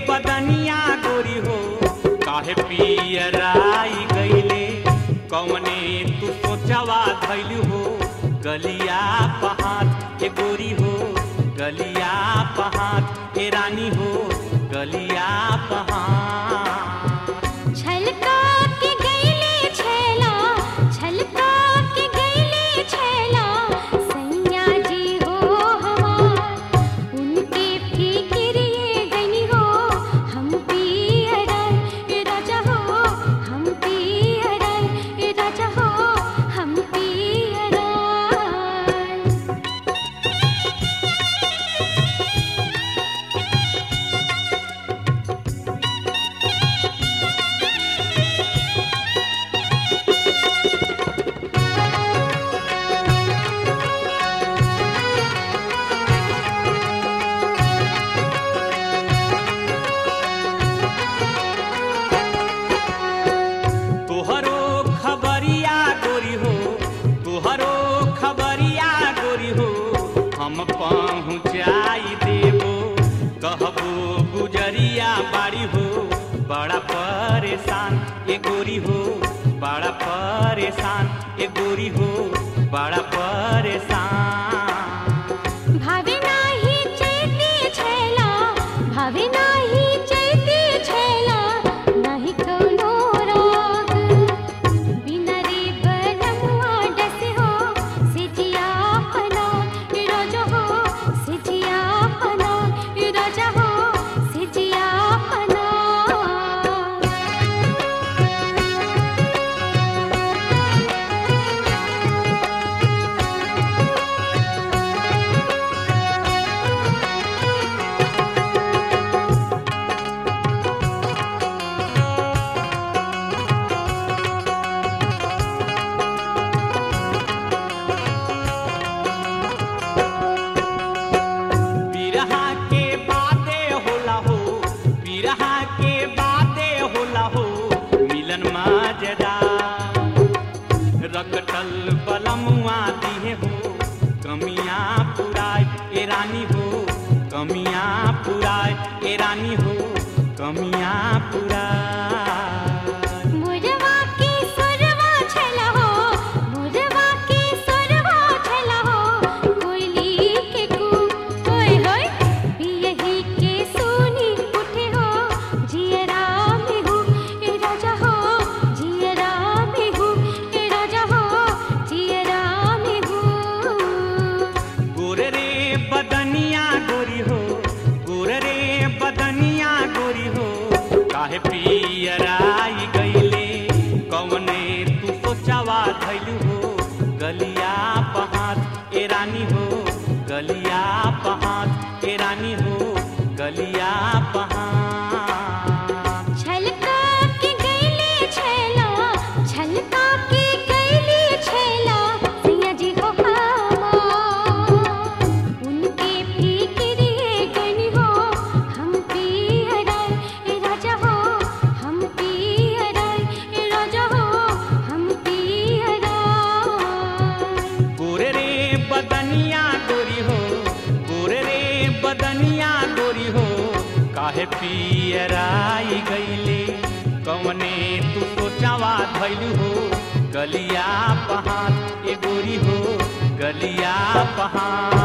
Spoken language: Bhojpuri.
बदनिया गोरी हो काहे पियराई गईले कौने तू सोचवा धैलू हो गलिया पहाड़ ए गोरी हो गलिया पहाड़ ए रानी हो गलिया पहाड़ छलका के गईले छेला छलका के गईले छेला सैया जी हो हमार उनके फिक्रिए गनी हो हम पियराई राजा हो हम पियराई राजा हो हम पियराई। तोहरो खबरिया गोरी हो तोहरो खबरिया गोरी हो हम पहुँचाई देबो कहबो गुजरिया बाड़ी हो बड़ा परेशान ए गोरी हो बड़ा परेशान ए गोरी हो बड़ा परेशान। भावे नाही चैती छेला भावे नाही चैती छेला नाही कौनो राग बिना रे बनमुआ डस हो सिजिया पना राजा हो सिजिया पना राजा हो सिजिया पना। बिरहा के बाते होला हो बिरहा के बाते होला हो मिलन मजेदार रकटल बलमुआ दिहे हो कमियां पुराय ए रानी हो कमियां पुराय ए रानी हो कमियां पुराय। मुरवा के सुरवा छला हो मुरवा के सुरवा छला हो कोयली के कू होय होय बियही के सोनी उठे हो जियरा में हूँ ए राजा हो जियरा में हूँ ए राजा हो जियरा में हूँ। गोरे रे बदनिया गोरी हो गोरे रे बदनिया गोरी हो काहे पियराई गईले कौने तू सोचवा धैलू हो गलिया पहाड़ ए रानी हो गलिया पहाड़ ए रानी हो गलिया पहाड़। छलका के गईले छेला छलका के गईले छेला सैया जी हो हमार उनके फिक्रिए गनी हो हम पियराई राजा हो हम पियराई राजा हो हम पियराई। गोरे रे बदनिया गोरी हो गोरे रे बदनिया गोरी हो काहे पियराई गईले कौने तू सोचवा धैलू हो गलिया पहाड़ ए गोरी हो गलिया पहाड़।